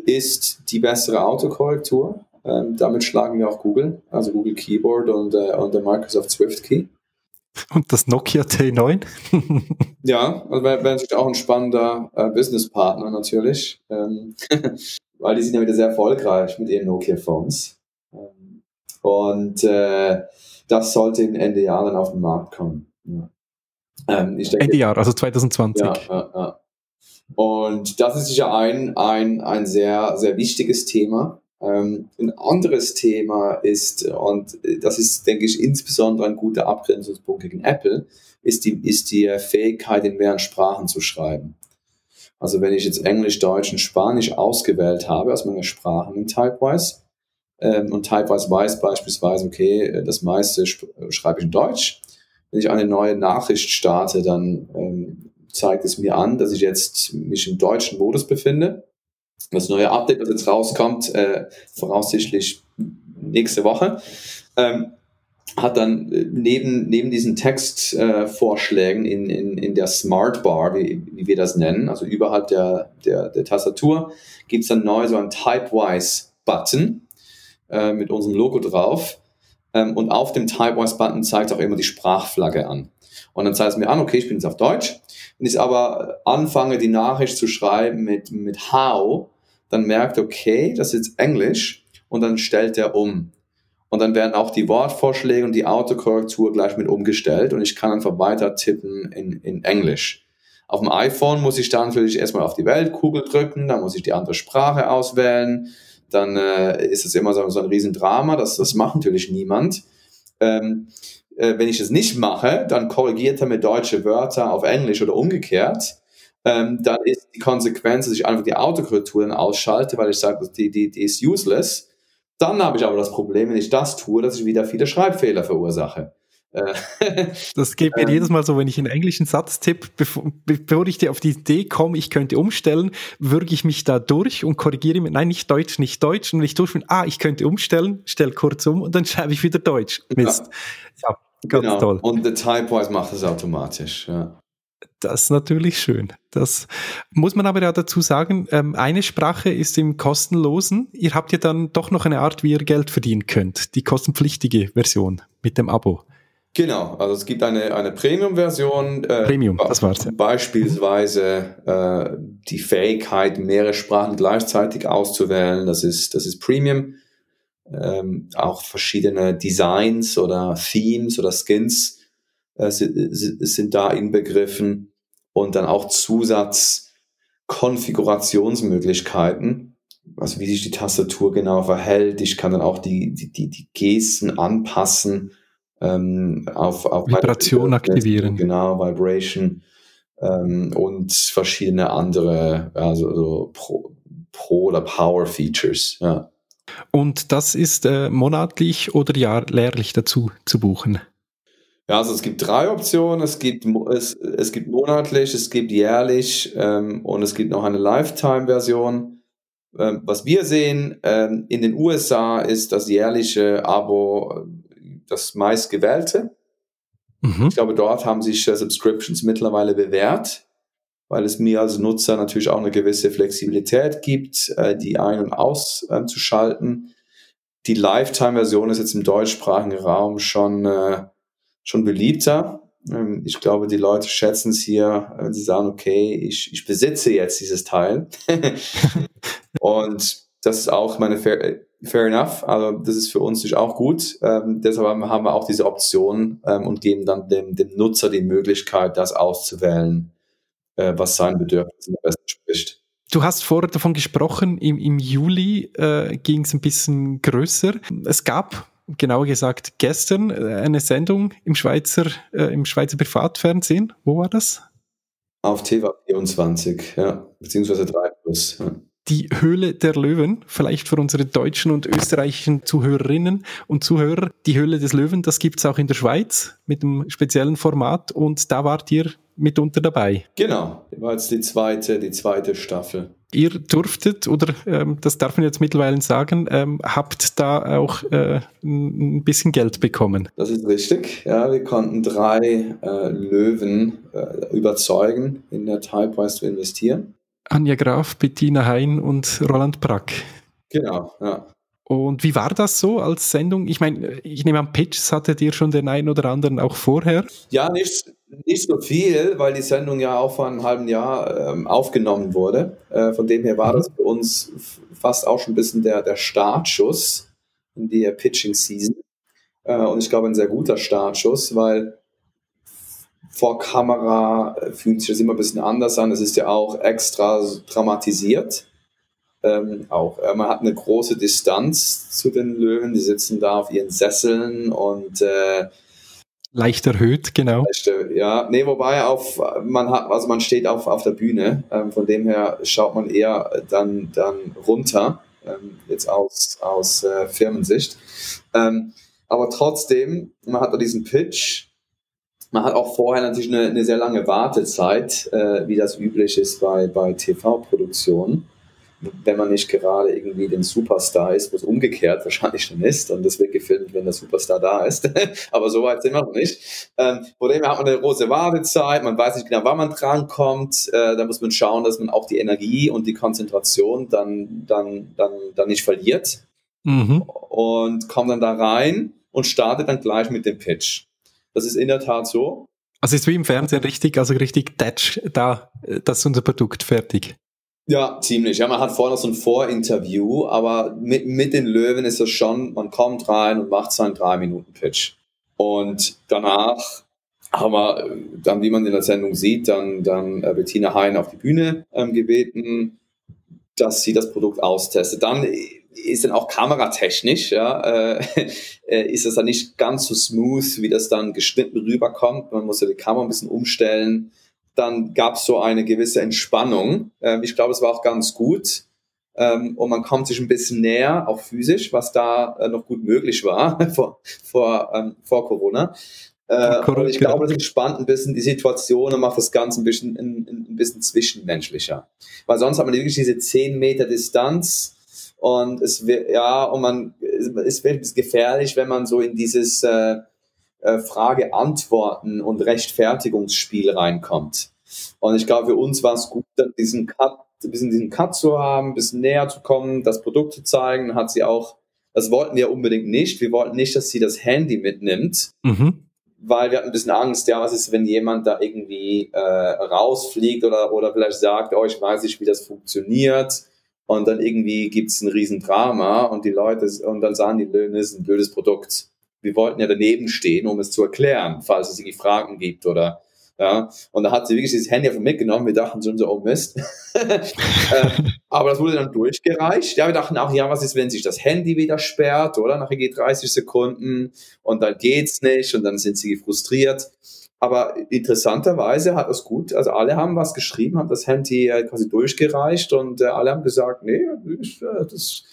ist die bessere Autokorrektur. Damit schlagen wir auch Google, also Google Keyboard und der Microsoft Swift Key. Und das Nokia T9? Ja, also wäre natürlich auch ein spannender Businesspartner natürlich, weil die sind ja wieder sehr erfolgreich mit ihren Nokia-Phones. Und das sollte im Ende Jahr dann auf den Markt kommen. Ja. Ich denke, Ende Jahr, also 2020. Ja. Und das ist sicher ein sehr, sehr wichtiges Thema. Ein anderes Thema ist, und das ist, denke ich, insbesondere ein guter Abgrenzungspunkt gegen Apple, ist die Fähigkeit, in mehreren Sprachen zu schreiben. Also wenn ich jetzt Englisch, Deutsch und Spanisch ausgewählt habe aus meiner Sprachen in Typewise, und Typewise weiß beispielsweise, okay, das meiste schreibe ich in Deutsch. Wenn ich eine neue Nachricht starte, dann zeigt es mir an, dass ich jetzt mich im deutschen Modus befinde. Das neue Update, das jetzt rauskommt, voraussichtlich nächste Woche, hat dann neben diesen Textvorschlägen in der Smart Bar, wie wir das nennen, also überhalb der Tastatur, gibt es dann neu so einen Typewise-Button mit unserem Logo drauf. Und auf dem Typewise-Button zeigt auch immer die Sprachflagge an. Und dann zeigt es mir an, okay, ich bin jetzt auf Deutsch. Wenn ich aber anfange, die Nachricht zu schreiben mit how, dann merkt, okay, das ist jetzt Englisch, und dann stellt er um. Und dann werden auch die Wortvorschläge und die Autokorrektur gleich mit umgestellt und ich kann einfach weiter tippen in Englisch. Auf dem iPhone muss ich dann natürlich erstmal auf die Weltkugel drücken, dann muss ich die andere Sprache auswählen, dann ist es immer so ein Riesendrama, das macht natürlich niemand. Wenn ich es nicht mache, dann korrigiert er mir deutsche Wörter auf Englisch oder umgekehrt. Dann ist die Konsequenz, dass ich einfach die Autokorrektur dann ausschalte, weil ich sage, die ist useless. Dann habe ich aber das Problem, wenn ich das tue, dass ich wieder viele Schreibfehler verursache. Das geht mir jedes Mal so, wenn ich einen englischen Satz tippe, bevor ich auf die Idee komme, ich könnte umstellen, würge ich mich da durch und korrigiere mir, nein, nicht Deutsch. Und wenn ich durch bin, ich könnte umstellen, stelle kurz um und dann schreibe ich wieder Deutsch. Mist. Ja, ganz toll. Und der Typewise macht das automatisch, ja. Das ist natürlich schön. Das muss man aber ja dazu sagen, eine Sprache ist im kostenlosen. Ihr habt ja dann doch noch eine Art, wie ihr Geld verdienen könnt. Die kostenpflichtige Version mit dem Abo. Genau, also es gibt eine Premium-Version. Premium, das war's. Ja. Beispielsweise die Fähigkeit, mehrere Sprachen gleichzeitig auszuwählen. Das ist Premium. Auch verschiedene Designs oder Themes oder Skins sind da inbegriffen. Und dann auch Zusatzkonfigurationsmöglichkeiten, also wie sich die Tastatur genau verhält. Ich kann dann auch die Gesten anpassen, auf Vibration aktivieren. Genau, Vibration und verschiedene andere, also so Pro- oder Power-Features. Ja. Und das ist monatlich oder jährlich dazu zu buchen? Ja, also es gibt 3 Optionen. Es gibt monatlich, es gibt jährlich und es gibt noch eine Lifetime-Version. Was wir sehen in den USA ist das jährliche Abo das meistgewählte. Mhm. Ich glaube, dort haben sich Subscriptions mittlerweile bewährt, weil es mir als Nutzer natürlich auch eine gewisse Flexibilität gibt, die ein- und auszuschalten. Die Lifetime-Version ist jetzt im deutschsprachigen Raum schon beliebter. Ich glaube, die Leute schätzen es hier, wenn sie sagen, okay, ich besitze jetzt dieses Teil. Und das ist auch fair enough, also das ist für uns natürlich auch gut. Deshalb haben wir auch diese Option und geben dann dem Nutzer die Möglichkeit, das auszuwählen, was sein Bedürfnis am besten spricht. Du hast vorher davon gesprochen, im Juli ging es ein bisschen größer. Es gab, genauer gesagt, gestern eine Sendung im Schweizer Privatfernsehen. Wo war das? Auf TV24, ja, beziehungsweise 3+. Ja. Die Höhle der Löwen, vielleicht für unsere deutschen und österreichischen Zuhörerinnen und Zuhörer. Die Höhle des Löwen, das gibt's auch in der Schweiz mit einem speziellen Format und da wart ihr mitunter dabei. Genau, das war jetzt die zweite Staffel. Ihr durftet, oder das darf man jetzt mittlerweile sagen, habt da auch ein bisschen Geld bekommen. Das ist richtig, ja, wir konnten 3 Löwen überzeugen, in der Typewise zu investieren. Anja Graf, Bettina Hein und Roland Brack. Genau, ja. Und wie war das so als Sendung? Ich meine, ich nehme an, Pitches hattet ihr schon den einen oder anderen auch vorher? Ja, nicht so viel, weil die Sendung ja auch vor einem halben Jahr aufgenommen wurde. Von dem her war das für uns fast auch schon ein bisschen der Startschuss in die Pitching-Season. Und ich glaube, ein sehr guter Startschuss, weil vor Kamera fühlt sich das immer ein bisschen anders an. Es ist ja auch extra dramatisiert. Man hat eine große Distanz zu den Löwen. Die sitzen da auf ihren Sesseln und leicht erhöht, genau. Ja, nee, wobei man steht auf der Bühne. Von dem her schaut man eher dann runter, jetzt aus Firmensicht. Aber trotzdem, man hat da diesen Pitch. Man hat auch vorher natürlich eine sehr lange Wartezeit, wie das üblich ist bei TV-Produktionen. Wenn man nicht gerade irgendwie den Superstar ist, wo es umgekehrt wahrscheinlich schon ist und das wird gefilmt, wenn der Superstar da ist. Aber so weit sind wir noch nicht. Von dem her hat man eine große Wartezeit, man weiß nicht genau, wann man drankommt. Da muss man schauen, dass man auch die Energie und die Konzentration dann nicht verliert. Und kommt dann da rein und startet dann gleich mit dem Pitch. Das ist in der Tat so. Also ist wie im Fernsehen richtig da, das ist unser Produkt, fertig. Ja, ziemlich. Ja, man hat vorher noch so ein Vorinterview, aber mit den Löwen ist das schon, man kommt rein und macht seinen 3-Minuten-Pitch. Und danach haben wir dann, wie man in der Sendung sieht, dann Bettina Hein auf die Bühne gebeten, dass sie das Produkt austestet. Dann ist dann auch kameratechnisch, ist das dann nicht ganz so smooth, wie das dann geschnitten rüberkommt. Man muss ja die Kamera ein bisschen umstellen. Dann gab es so eine gewisse Entspannung. Ich glaube, es war auch ganz gut. Und man kommt sich ein bisschen näher, auch physisch, was da noch gut möglich war vor Corona. Und ich glaube, das entspannt ein bisschen die Situation und macht das Ganze ein bisschen zwischenmenschlicher. Weil sonst hat man wirklich diese 10 Meter Distanz und es wird ein bisschen gefährlich, wenn man so in dieses Frage-Antworten und Rechtfertigungsspiel reinkommt. Und ich glaube, für uns war es gut, ein bisschen diesen Cut zu haben, ein bisschen näher zu kommen, das Produkt zu zeigen. Dann hat sie auch, das wollten wir unbedingt nicht. Wir wollten nicht, dass sie das Handy mitnimmt, weil wir hatten ein bisschen Angst, was ist, wenn jemand da irgendwie rausfliegt oder vielleicht sagt, ich weiß nicht, wie das funktioniert. Und dann irgendwie gibt es ein Riesendrama und die Leute, und dann sagen die Löwen, das ist ein blödes Produkt. Wir wollten ja daneben stehen, um es zu erklären, falls es irgendwie Fragen gibt oder ja. Und da hat sie wirklich dieses Handy einfach mitgenommen. Wir dachten schon so, oh Mist. Aber das wurde dann durchgereicht. Ja, wir dachten auch, was ist, wenn sich das Handy wieder sperrt, oder? Nachher geht 30 Sekunden und dann geht's nicht und dann sind sie frustriert. Aber interessanterweise hat das gut, also alle haben was geschrieben, haben das Handy quasi durchgereicht und alle haben gesagt, nee, das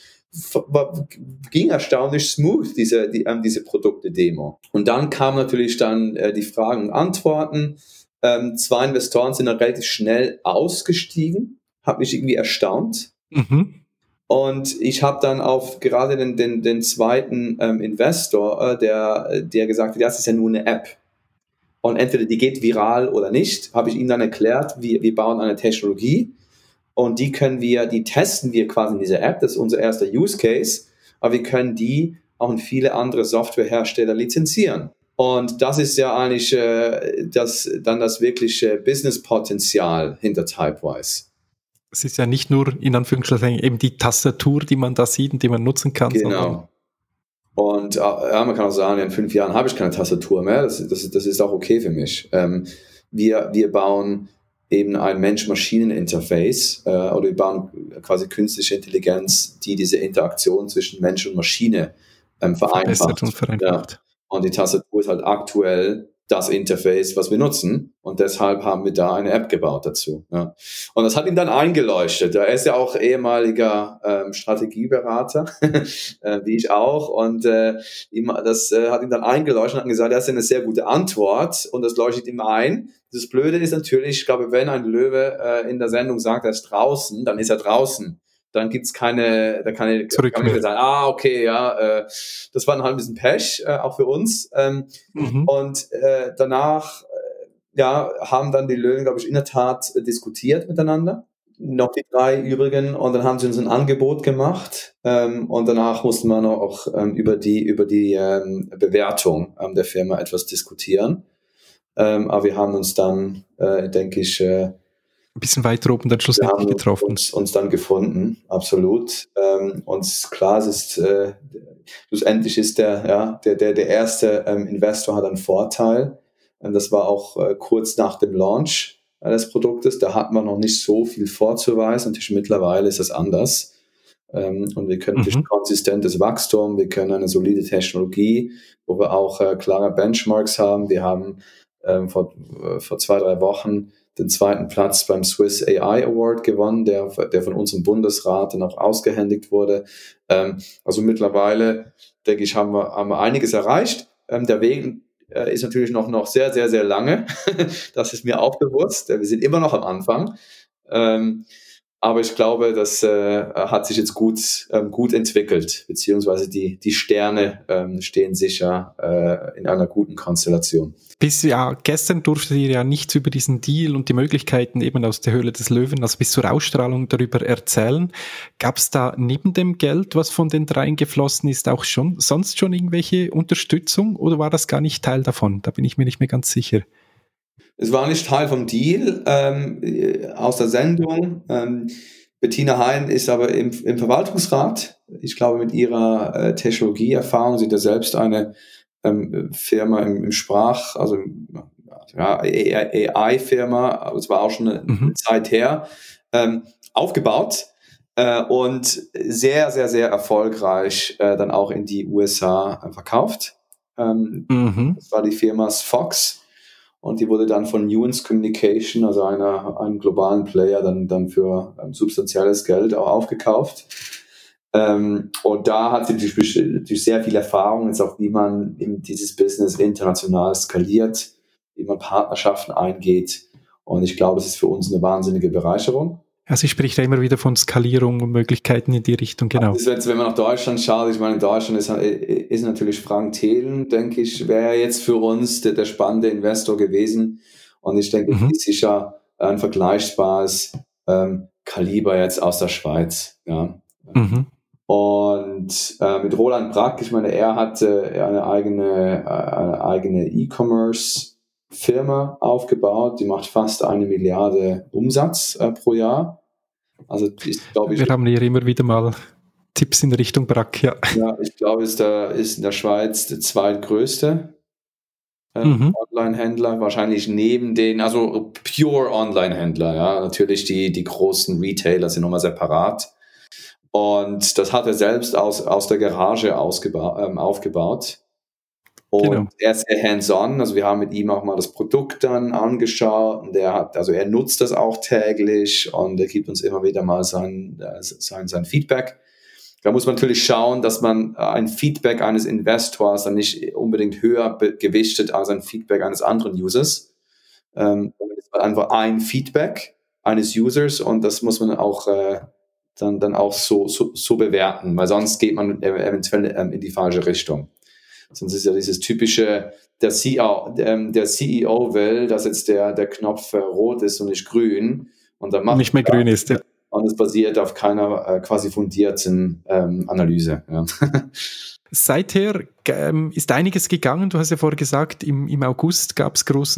ging erstaunlich smooth, diese Produkte-Demo. Und dann kamen natürlich dann die Fragen und Antworten. 2 Investoren sind dann relativ schnell ausgestiegen, hat mich irgendwie erstaunt. Und ich habe dann auf gerade den zweiten Investor, der gesagt hat, das ist ja nur eine App. Und entweder die geht viral oder nicht, habe ich ihm dann erklärt, wir bauen eine Technologie, und die testen wir quasi in dieser App. Das ist unser erster Use Case. Aber wir können die auch in viele andere Softwarehersteller lizenzieren. Und das ist ja eigentlich das wirkliche Businesspotenzial hinter Typewise. Es ist ja nicht nur, in Anführungsstrichen, eben die Tastatur, die man da sieht und die man nutzen kann. Genau. Und man kann auch sagen, in 5 Jahren habe ich keine Tastatur mehr. Das ist auch okay für mich. Wir bauen eben ein Mensch-Maschinen-Interface oder wir bauen quasi künstliche Intelligenz, die diese Interaktion zwischen Mensch und Maschine vereinfacht. Ja. Und die Tastatur ist halt aktuell das Interface, was wir nutzen, und deshalb haben wir da eine App gebaut dazu. Ja. Und das hat ihn dann eingeleuchtet. Er ist ja auch ehemaliger Strategieberater, wie ich auch, und das hat ihn dann eingeleuchtet und hat gesagt, das ist eine sehr gute Antwort, und das leuchtet ihm ein. Das Blöde ist natürlich, ich glaube, wenn ein Löwe in der Sendung sagt, er ist draußen, dann ist er draußen. Dann gibt's keine sagen, okay, das war dann halt ein bisschen Pech, auch für uns. Und danach haben dann die Löwen, glaube ich, in der Tat diskutiert miteinander, noch die 3 übrigen, und dann haben sie uns ein Angebot gemacht, und danach mussten wir noch auch über die Bewertung der Firma etwas diskutieren. Aber wir haben uns dann, denke ich, ein bisschen weiter oben dann schlussendlich getroffen. Uns dann gefunden, absolut. Und klar, es ist schlussendlich ist der erste Investor hat einen Vorteil. Das war auch kurz nach dem Launch des Produktes. Da hat man noch nicht so viel vorzuweisen. Natürlich mittlerweile ist das anders. Und wir können durch konsistentes Wachstum, wir können eine solide Technologie, wo wir auch klare Benchmarks haben. Wir haben vor 2-3 Wochen den 2. Platz beim Swiss AI Award gewonnen, der von unserem Bundesrat dann auch ausgehändigt wurde. Also mittlerweile, denke ich, haben wir einiges erreicht. Der Weg ist natürlich noch sehr, sehr, sehr lange. Das ist mir auch bewusst. Wir sind immer noch am Anfang. Aber ich glaube, das hat sich jetzt gut entwickelt, beziehungsweise die Sterne stehen sicher in einer guten Konstellation. Gestern durftet ihr ja nichts über diesen Deal und die Möglichkeiten eben aus der Höhle des Löwen, also bis zur Ausstrahlung darüber erzählen. Gab es da neben dem Geld, was von den 3 geflossen ist, auch sonst schon irgendwelche Unterstützung, oder war das gar nicht Teil davon? Da bin ich mir nicht mehr ganz sicher. Es war nicht Teil vom Deal aus der Sendung. Bettina Hein ist aber im Verwaltungsrat. Ich glaube, mit ihrer Technologieerfahrung, sie hat ja selbst eine Firma im AI-Firma, aber es war auch schon eine Zeit her, aufgebaut und sehr, sehr, sehr erfolgreich dann auch in die USA verkauft. Das war die Firma Fox. Und die wurde dann von Nuance Communication, also einem globalen Player, dann für substanzielles Geld auch aufgekauft. Und da hat sie durch sehr viel Erfahrung, jetzt auch wie man in dieses Business international skaliert, wie man Partnerschaften eingeht. Und ich glaube, es ist für uns eine wahnsinnige Bereicherung. Also ich spreche da immer wieder von Skalierung und Möglichkeiten in die Richtung, genau. Also wenn man nach Deutschland schaut, ich meine, in Deutschland ist natürlich Frank Thelen, denke ich, wäre jetzt für uns der spannende Investor gewesen. Und ich denke, ist sicher ein vergleichbares Kaliber jetzt aus der Schweiz. Ja. Und mit Roland Brack, ich meine, er hatte eine eigene E-Commerce-Firma aufgebaut, die macht fast 1 Milliarde Umsatz pro Jahr. Also wir haben hier immer wieder mal Tipps in Richtung Brack, ja. Ja, ich glaube, ist in der Schweiz der zweitgrößte Online-Händler, wahrscheinlich neben also pure Online-Händler, ja. Natürlich die großen Retailer sind nochmal separat. Und das hat er selbst aus der Garage aufgebaut. Und er ist sehr hands-on, also wir haben mit ihm auch mal das Produkt dann angeschaut und er nutzt das auch täglich und er gibt uns immer wieder mal sein Feedback. Da muss man natürlich schauen, dass man ein Feedback eines Investors dann nicht unbedingt höher gewichtet als ein Feedback eines anderen Users. Das ist einfach ein Feedback eines Users und das muss man auch dann auch so bewerten, weil sonst geht man eventuell in die falsche Richtung. Sonst ist ja dieses typische, der CEO will, dass jetzt der Knopf rot ist und nicht grün. Und dann nicht mehr grün ist, ja. Und es basiert auf keiner quasi fundierten Analyse. Ja. Seither ist einiges gegangen. Du hast ja vorher gesagt, im August kam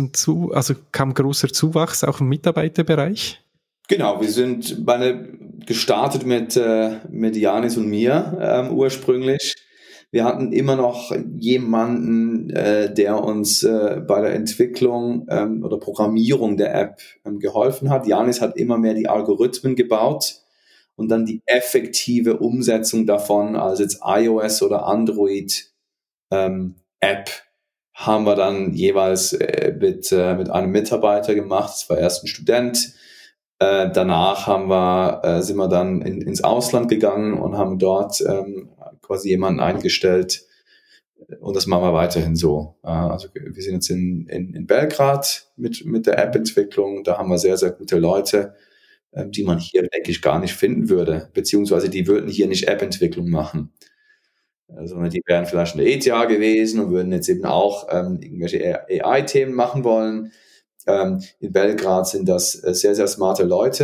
großer Zuwachs auch im Mitarbeiterbereich. Genau, wir sind gestartet mit Janis und mir ursprünglich. Wir hatten immer noch jemanden, der uns bei der Entwicklung oder Programmierung der App geholfen hat. Janis hat immer mehr die Algorithmen gebaut und dann die effektive Umsetzung davon, also jetzt iOS oder Android App, haben wir dann jeweils mit einem Mitarbeiter gemacht. Das war erst ein Student. Danach sind wir dann ins Ausland gegangen und haben dort quasi jemanden eingestellt und das machen wir weiterhin so. Also wir sind jetzt in Belgrad mit der App-Entwicklung, da haben wir sehr, sehr gute Leute, die man hier, denke ich, gar nicht finden würde, beziehungsweise die würden hier nicht App-Entwicklung machen, sondern die wären vielleicht in der ETH gewesen und würden jetzt eben auch irgendwelche AI-Themen machen wollen. In Belgrad sind das sehr, sehr smarte Leute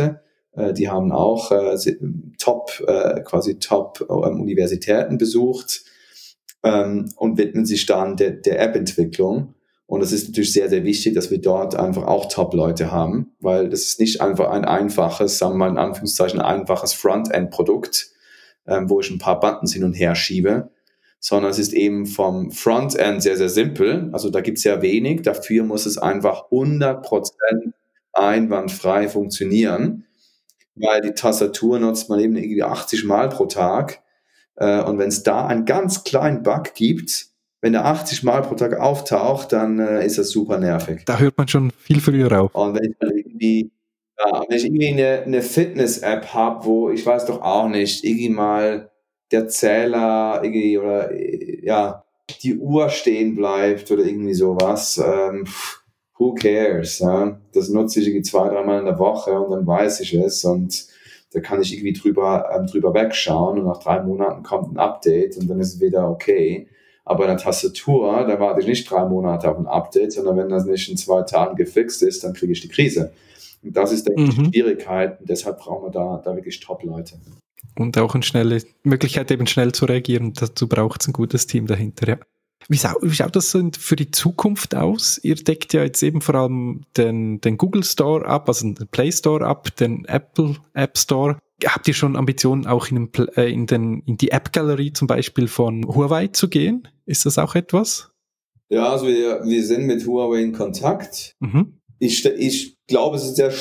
Die haben auch Top Universitäten besucht und widmen sich dann der App-Entwicklung. Und es ist natürlich sehr, sehr wichtig, dass wir dort einfach auch Top-Leute haben, weil das ist nicht einfach ein einfaches, sagen wir mal in Anführungszeichen, einfaches Frontend-Produkt, wo ich ein paar Buttons hin und her schiebe, sondern es ist eben vom Frontend sehr, sehr simpel. Also da gibt es sehr wenig. Dafür muss es einfach 100% einwandfrei funktionieren, weil die Tastatur nutzt man eben irgendwie 80 Mal pro Tag. Und wenn es da einen ganz kleinen Bug gibt, wenn der 80 Mal pro Tag auftaucht, dann ist das super nervig. Da hört man schon viel früher auf. Und wenn ich irgendwie eine Fitness-App habe, wo ich weiß doch auch nicht, irgendwie mal der Zähler irgendwie oder die Uhr stehen bleibt oder irgendwie sowas, who cares? Ja? Das nutze ich irgendwie 2-3 Mal in der Woche und dann weiß ich es und da kann ich irgendwie drüber wegschauen und nach 3 Monaten kommt ein Update und dann ist es wieder okay. Aber in der Tastatur, da warte ich nicht 3 Monate auf ein Update, sondern wenn das nicht in 2 Tagen gefixt ist, dann kriege ich die Krise. Und das ist, denke ich, die Schwierigkeit. Und deshalb brauchen wir da wirklich Top-Leute. Und auch eine schnelle Möglichkeit, eben schnell zu reagieren. Dazu braucht es ein gutes Team dahinter, ja. Wie schaut das für die Zukunft aus? Ihr deckt ja jetzt eben vor allem den Google Store ab, also den Play Store ab, den Apple App Store. Habt ihr schon Ambitionen, auch in die App-Galerie zum Beispiel von Huawei zu gehen? Ist das auch etwas? Ja, also wir sind mit Huawei in Kontakt. Ich glaube, es ist sehr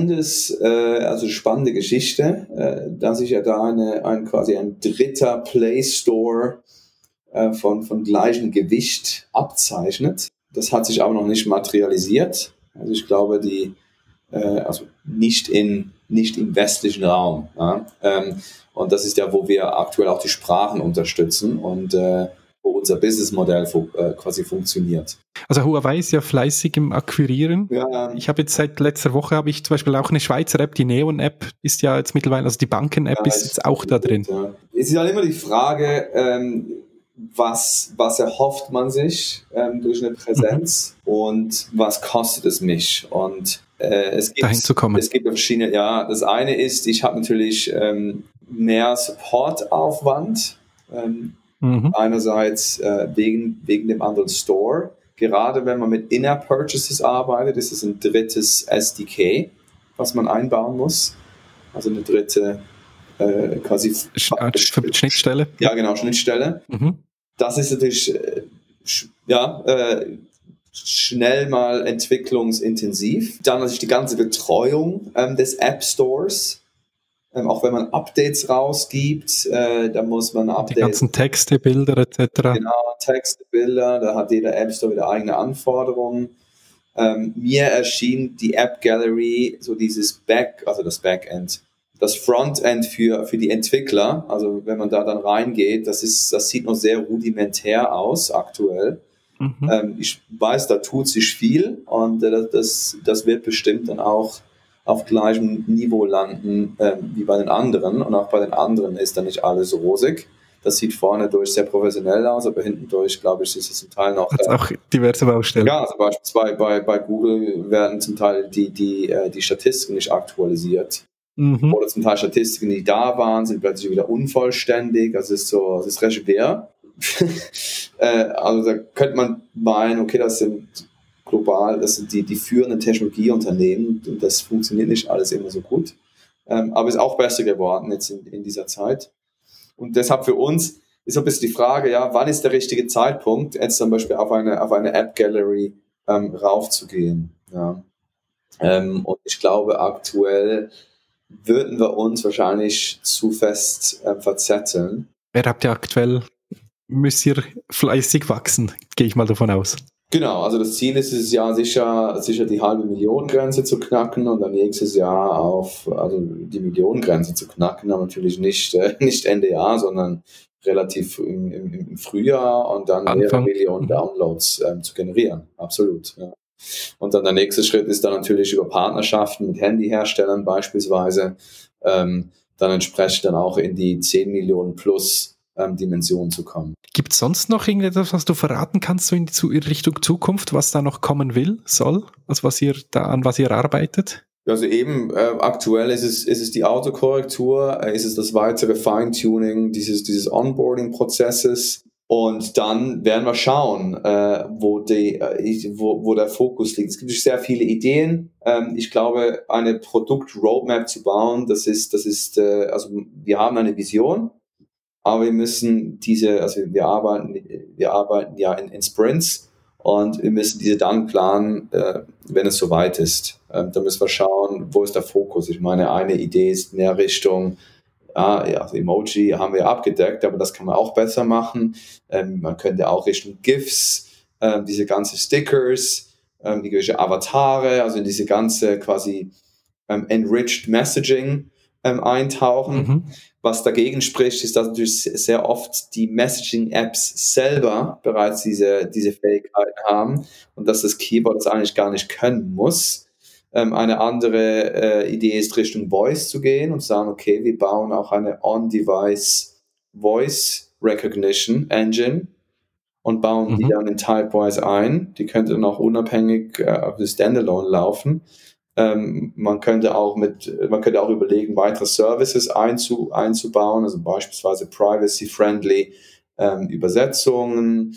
spannende Geschichte, dass sich ja da quasi ein dritter Play Store von gleichem Gewicht abzeichnet. Das hat sich aber noch nicht materialisiert. Also ich glaube, nicht im westlichen Raum. Ja? Und das ist ja, wo wir aktuell auch die Sprachen unterstützen und wo unser Businessmodell quasi funktioniert. Also Huawei ist ja fleißig im Akquirieren. Ja. Ich habe jetzt seit letzter Woche zum Beispiel auch eine Schweizer App, die Neon-App ist ja jetzt mittlerweile, also die Banken-App ist jetzt auch da drin. Ja. Es ist halt immer die Frage, was erhofft man sich durch eine Präsenz und was kostet es mich? Und dahin zu kommen. Es gibt verschiedene, das eine ist, ich habe natürlich mehr Supportaufwand, einerseits wegen dem anderen Store. Gerade wenn man mit In-App-Purchases arbeitet, ist es ein drittes SDK, was man einbauen muss. Also eine dritte quasi Schnittstelle. Ja, genau, Schnittstelle. Das ist natürlich schnell mal entwicklungsintensiv. Dann natürlich die ganze Betreuung des App Stores. Auch wenn man Updates rausgibt, da muss man Updates... Die ganzen Texte, Bilder etc. Genau, Texte, Bilder, da hat jeder App Store wieder eigene Anforderungen. Mir erschien die App Gallery, so dieses das Backend, das Frontend für die Entwickler, also wenn man da dann reingeht, das sieht noch sehr rudimentär aus aktuell. Ich weiß, da tut sich viel und das wird bestimmt dann auch auf gleichem Niveau landen wie bei den anderen. Und auch bei den anderen ist dann nicht alles rosig. Das sieht vorne durch sehr professionell aus, aber hinten durch, glaube ich, ist es zum Teil noch... auch diverse Baustellen. Ja, also beispielsweise bei Google werden zum Teil die Statistiken nicht aktualisiert. Oder zum Teil Statistiken, die da waren, sind plötzlich wieder unvollständig. Also es ist recht schwer. Also da könnte man meinen, okay, das sind die führenden Technologieunternehmen und das funktioniert nicht alles immer so gut. Aber ist auch besser geworden jetzt in dieser Zeit. Und deshalb für uns ist so ein bisschen die Frage, wann ist der richtige Zeitpunkt, jetzt zum Beispiel auf eine App Gallery raufzugehen. Ja. Und ich glaube, aktuell würden wir uns wahrscheinlich zu fest verzetteln. Müsst ihr fleißig wachsen, gehe ich mal davon aus. Genau, also das Ziel ist es ja sicher die 500.000-Grenze zu knacken und dann nächstes Jahr die Millionengrenze zu knacken, aber natürlich nicht Ende Jahr, sondern relativ im Frühjahr und dann mehrere Millionen Downloads zu generieren. Absolut, ja. Und dann der nächste Schritt ist dann natürlich über Partnerschaften mit Handyherstellern beispielsweise dann entsprechend dann auch in die 10 Millionen plus Dimension zu kommen. Gibt es sonst noch irgendetwas, was du verraten kannst, so in Richtung Zukunft, was da noch kommen soll? Also an was ihr arbeitet? Also eben, aktuell ist es die Autokorrektur, ist es das weitere Feintuning dieses Onboarding-Prozesses. Und dann werden wir schauen, wo der Fokus liegt. Es gibt sehr viele Ideen. Ich glaube, eine Produkt-Roadmap zu bauen, also wir haben eine Vision, aber wir müssen wir arbeiten ja in Sprints. Und wir müssen diese dann planen, wenn es soweit ist. Da müssen wir schauen, wo ist der Fokus. Ich meine, eine Idee ist mehr Richtung, also Emoji haben wir abgedeckt, aber das kann man auch besser machen. Man könnte auch Richtung GIFs, diese ganzen Stickers, die gewisse Avatare, also in diese ganze quasi enriched Messaging eintauchen. Was dagegen spricht, ist, dass natürlich sehr oft die Messaging-Apps selber bereits diese Fähigkeiten haben und dass das Keyboard das eigentlich gar nicht können muss. Eine andere Idee ist, Richtung Voice zu gehen und zu sagen, okay, wir bauen auch eine On-Device Voice Recognition Engine und bauen die dann in Typewise ein. Die könnte dann auch unabhängig auf das Standalone laufen. Man könnte auch überlegen, weitere Services einzubauen, also beispielsweise privacy-friendly Übersetzungen,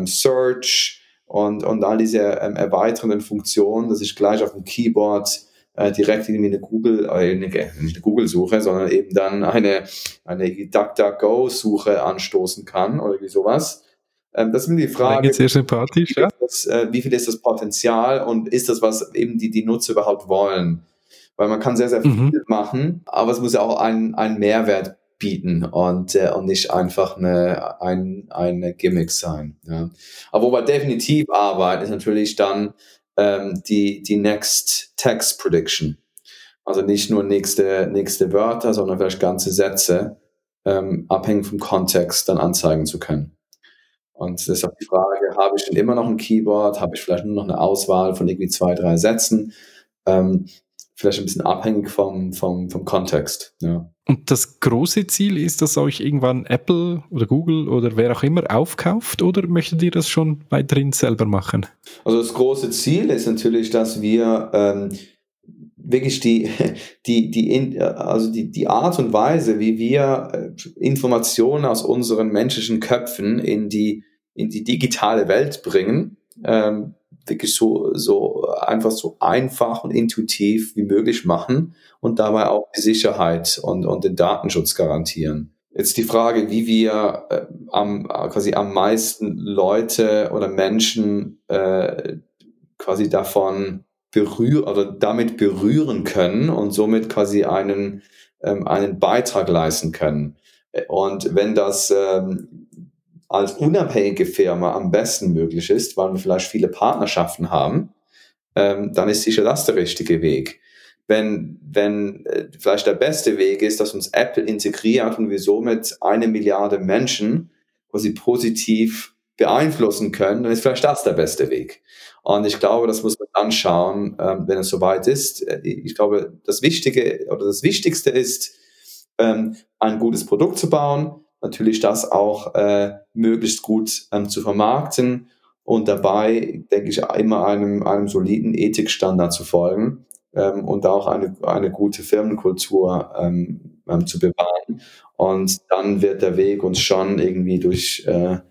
Search und all diese erweiternden Funktionen, dass ich gleich auf dem Keyboard direkt irgendwie nicht eine Google-Suche, sondern eben dann eine DuckDuckGo-Suche anstoßen kann oder wie sowas. Das ist mir die Frage, sehr sympathisch, ja? Wie viel ist das Potenzial und ist das, was eben die Nutzer überhaupt wollen? Weil man kann sehr, sehr viel machen, aber es muss ja auch einen Mehrwert bieten und nicht einfach eine Gimmick sein. Ja. Aber wo wir definitiv arbeiten, ist natürlich dann die Next Text Prediction. Also nicht nur nächste Wörter, sondern vielleicht ganze Sätze, abhängig vom Kontext dann anzeigen zu können. Und das ist auch die Frage, habe ich denn immer noch ein Keyboard? Habe ich vielleicht nur noch eine Auswahl von irgendwie 2, 3 Sätzen? Vielleicht ein bisschen abhängig vom Kontext. Ja. Und das große Ziel ist, dass euch irgendwann Apple oder Google oder wer auch immer aufkauft, oder möchtet ihr das schon weiterhin selber machen? Also das große Ziel ist natürlich, dass wir wirklich die Art und Weise, wie wir Informationen aus unseren menschlichen Köpfen in die digitale Welt bringen, wirklich so einfach und intuitiv wie möglich machen und dabei auch die Sicherheit und den Datenschutz garantieren. Jetzt die Frage, wie wir am meisten Leute oder Menschen quasi damit berühren können und somit quasi einen Beitrag leisten können. Und wenn das als unabhängige Firma am besten möglich ist, weil wir vielleicht viele Partnerschaften haben, dann ist sicher das der richtige Weg. Wenn vielleicht der beste Weg ist, dass uns Apple integriert und wir somit 1 Milliarde Menschen quasi positiv beeinflussen können, dann ist vielleicht das der beste Weg. Und ich glaube, das muss man dann schauen, wenn es soweit ist. Ich glaube, das Wichtigste ist, ein gutes Produkt zu bauen, natürlich das auch möglichst gut zu vermarkten und dabei, denke ich, immer einem soliden Ethikstandard zu folgen und auch eine gute Firmenkultur zu bewahren. Und dann wird der Weg uns schon irgendwie durch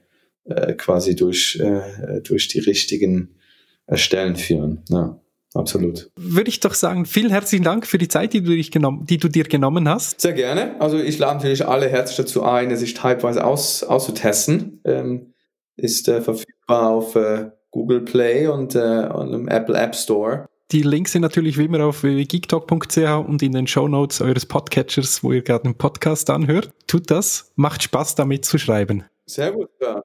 die richtigen Stellen führen. Ja, absolut. Würde ich doch sagen, vielen herzlichen Dank für die Zeit, die du dir genommen hast. Sehr gerne. Also ich lade natürlich alle herzlich dazu ein, sich Typewise auszutesten. Ist verfügbar auf Google Play und im Apple App Store. Die Links sind natürlich wie immer auf www.geektalk.ch und in den Shownotes eures Podcatchers, wo ihr gerade den Podcast anhört. Tut das, macht Spaß damit zu schreiben. Sehr gut, ja.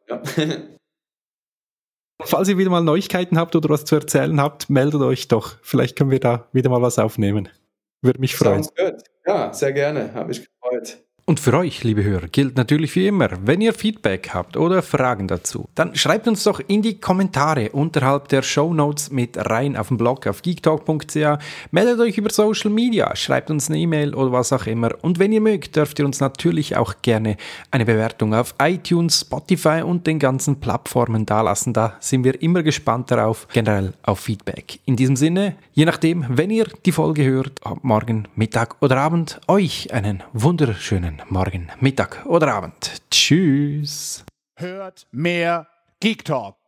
Falls ihr wieder mal Neuigkeiten habt oder was zu erzählen habt, meldet euch doch. Vielleicht können wir da wieder mal was aufnehmen. Würde mich freuen. Sounds good. Ja, sehr gerne. Habe mich gefreut. Und für euch, liebe Hörer, gilt natürlich wie immer, wenn ihr Feedback habt oder Fragen dazu, dann schreibt uns doch in die Kommentare unterhalb der Shownotes mit rein auf dem Blog auf geektalk.ch, meldet euch über Social Media, schreibt uns eine E-Mail oder was auch immer. Und wenn ihr mögt, dürft ihr uns natürlich auch gerne eine Bewertung auf iTunes, Spotify und den ganzen Plattformen dalassen. Da sind wir immer gespannt darauf, generell auf Feedback. In diesem Sinne, je nachdem, wenn ihr die Folge hört, morgen, Mittag oder Abend, euch einen wunderschönen Morgen, Mittag oder Abend. Tschüss. Hört mehr Geek Talk.